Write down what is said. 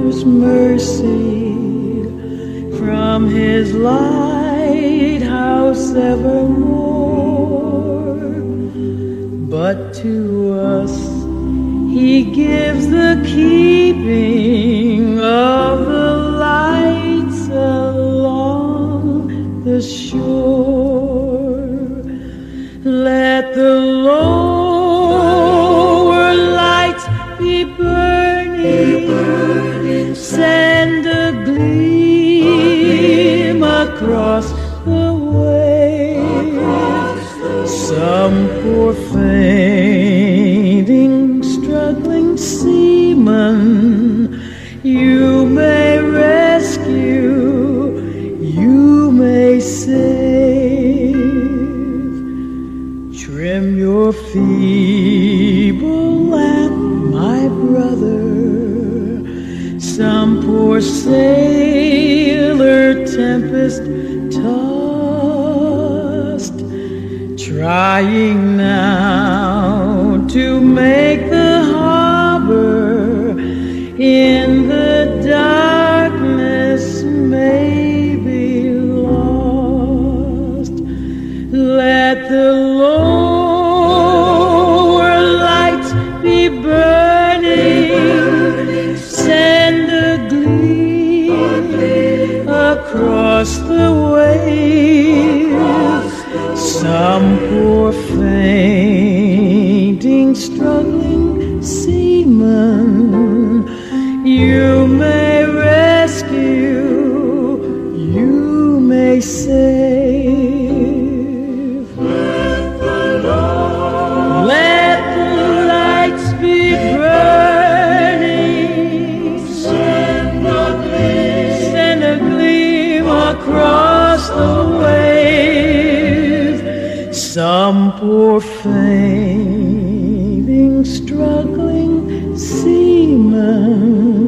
mercy from his lighthouse evermore. But to us he gives the keeping of the lights along the shore. Let the lower lights be burning, send a gleam across the wave. Some poor fainting, struggling seaman you may rescue, you may save. Trim your feeble lamp, my brother. Some poor sailor tempest-tossed, trying now to make the harbor in the darkness may be lost. Let the lower lights be burning, send a gleam across the waves. Some poor fainting, struggling seaman you may rescue, you may save. Let the lights be burning, send a gleam across the wave. Some poor fainting, struggling seaman